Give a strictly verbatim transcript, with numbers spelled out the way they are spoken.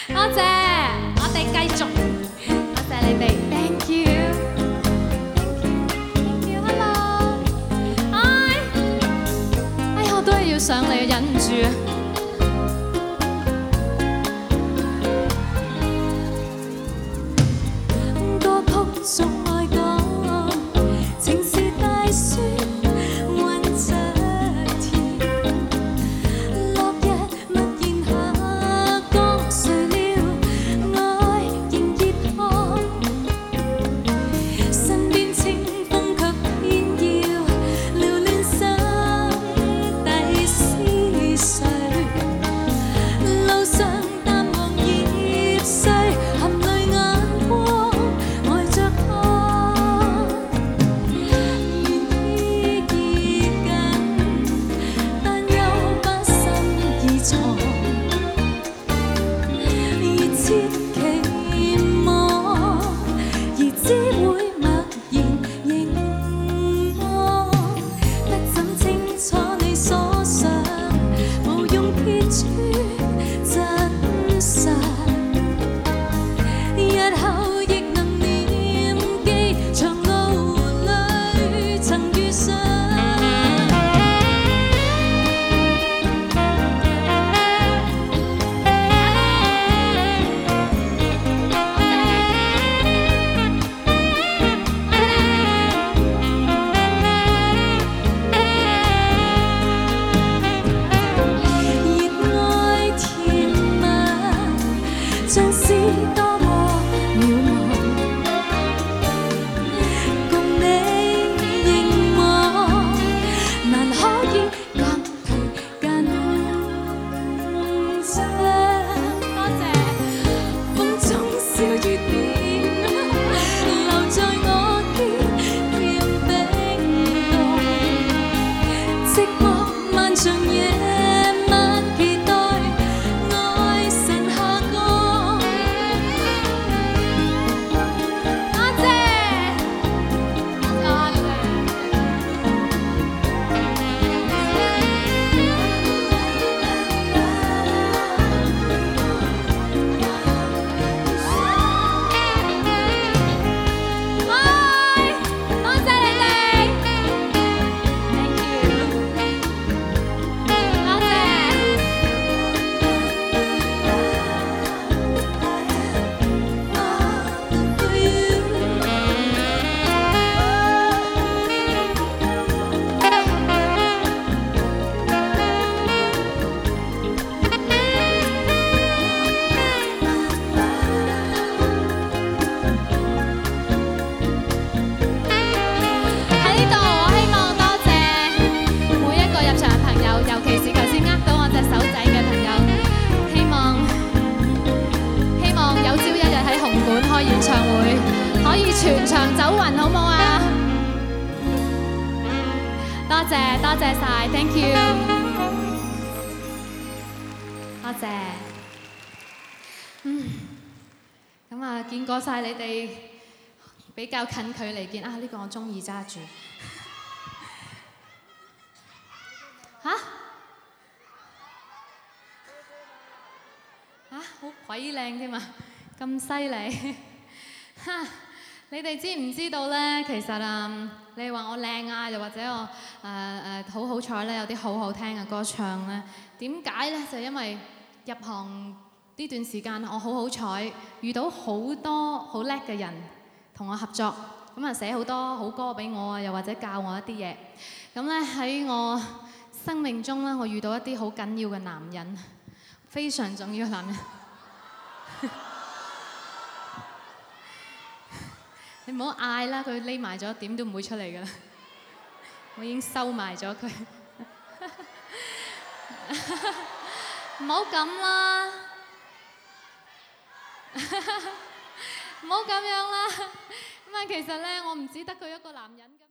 多謝，我哋繼續，多謝你哋 ，thank you，thank you，hello，哎，哎我都係要上嚟，忍唔住啊！歌曲中愛講，情是大雪溫着甜，落日默然下降，誰料愛仍熱燙，身邊清風卻偏要撩亂心底思緒，路上淡黃葉碎，含淚眼光愛着看，願依依緊，但又把心意藏，熱切期望，而只會默然凝望，不怎清楚你所想，無用揭穿真相，日後亦能念記長路裏曾遇上。熱愛甜蜜，像是多麼渺茫，共你凝望，難可以減退緊張。多謝，風中小雨點，留在我肩甜冰凍，寂寞漫長夜晚，期待愛神下降。多謝，多謝，嗨，多謝你哋，thank you，多喺呢度，我希望多謝每一個入場嘅朋友，尤其是頭先握到我隻手仔嘅朋友。希望希望有朝一日喺紅館開演唱會，可以全場走勻，好冇啊？多謝多謝晒 ，thank you，多謝。嗯，咁啊，見過晒你哋比較近距離見啊，呢、個我中意揸住。嚇嚇，好鬼靚添啊！咁犀利哈！你哋知唔知道咧？其實啊，你話我靚啊，又或者我誒誒好好彩咧，有啲好好聽嘅歌唱咧。點解咧？就因為入行呢段時間，我好好彩遇到好多好叻嘅人同我合作，咁啊寫好多好歌俾我啊，又或者教我一啲嘢。咁咧喺我生命中咧，我遇到一啲好緊要嘅男人，非常重要嘅男人。你唔好嗌啦，佢匿埋咗，點都唔會出嚟噶啦。我已經收埋咗佢。唔好咁啦，唔好咁樣啦。咁啊，其實咧，我唔只得佢一個男人㗎。